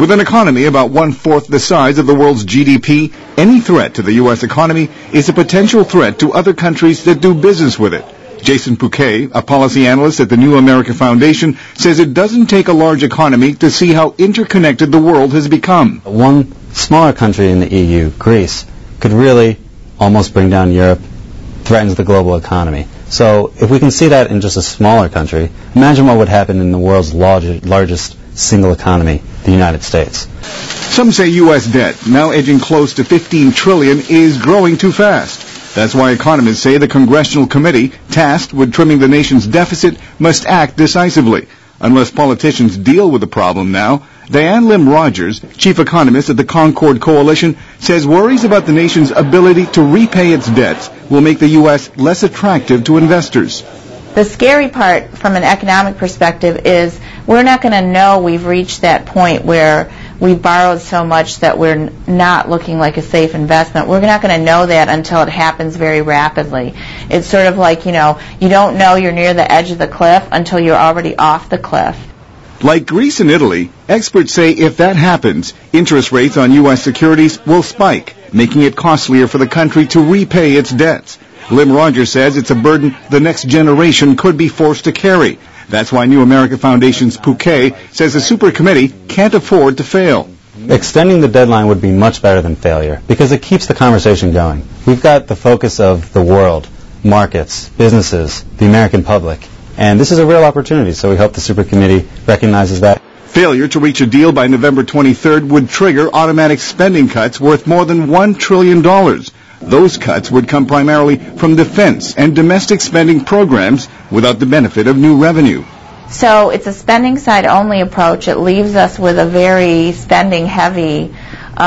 With an economy about one-fourth the size of the world's GDP, any threat to the U.S. economy is a potential threat to other countries that do business with it. Jason Pouquet, a policy analyst at the New America Foundation, says it doesn't take a large economy to see how interconnected the world has become. One smaller country in the EU, Greece, could really almost bring down Europe, threatens the global economy. So if we can see that in just a smaller country, imagine what would happen in the world's largest single economy, the United States. Some say U.S. debt, now edging close to $15 trillion, is growing too fast. That's why economists say the congressional committee tasked with trimming the nation's deficit must act decisively. Unless politicians deal with the problem now, Diane Lim Rogers, chief economist at the Concord Coalition, says worries about the nation's ability to repay its debts will make the U.S. less attractive to investors. The scary part from an economic perspective is we're not going to know we've reached that point where we've borrowed so much that we're not looking like a safe investment. We're not going to know that until it happens very rapidly. It's sort of like, you don't know you're near the edge of the cliff until you're already off the cliff. Like Greece and Italy, experts say if that happens, interest rates on U.S. securities will spike, making it costlier for the country to repay its debts. Lim Rogers says it's a burden the next generation could be forced to carry. That's why New America Foundation's Pouquet says the super committee can't afford to fail. Extending the deadline would be much better than failure because it keeps the conversation going. We've got the focus of the world, markets, businesses, the American public, and this is a real opportunity, so we hope the super committee recognizes that. Failure to reach a deal by November 23rd would trigger automatic spending cuts worth more than $1 trillion. Those cuts would come primarily from defense and domestic spending programs without the benefit of new revenue. So it's a spending side only approach. It leaves us with a very spending heavy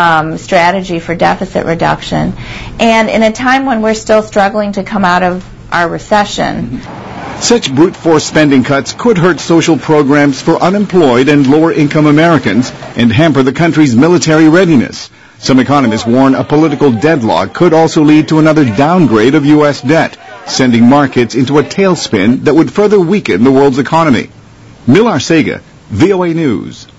strategy for deficit reduction. And in a time when we're still struggling to come out of our recession. Such brute force spending cuts could hurt social programs for unemployed and lower income Americans and hamper the country's military readiness. Some economists warn a political deadlock could also lead to another downgrade of U.S. debt, sending markets into a tailspin that would further weaken the world's economy. Mil Arcega, VOA News.